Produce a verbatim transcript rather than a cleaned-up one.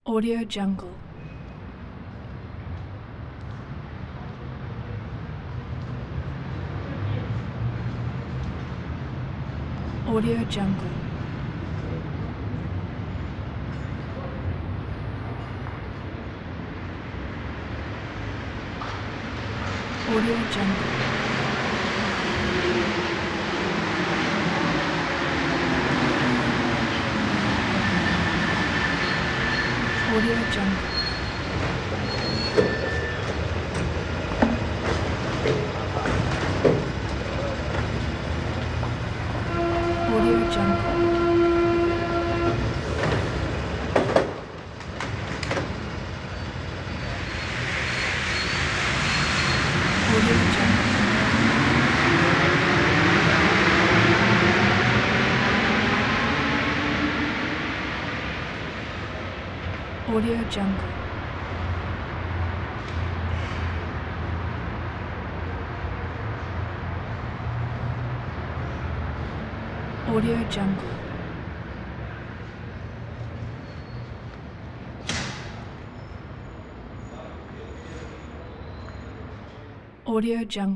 Audio Jungle. Audio Jungle. Audio Jungle. Audio Jungle. Audio Jungle. Audio Jungle. Audio Jungle. Audio Jungle. Audio Jungle.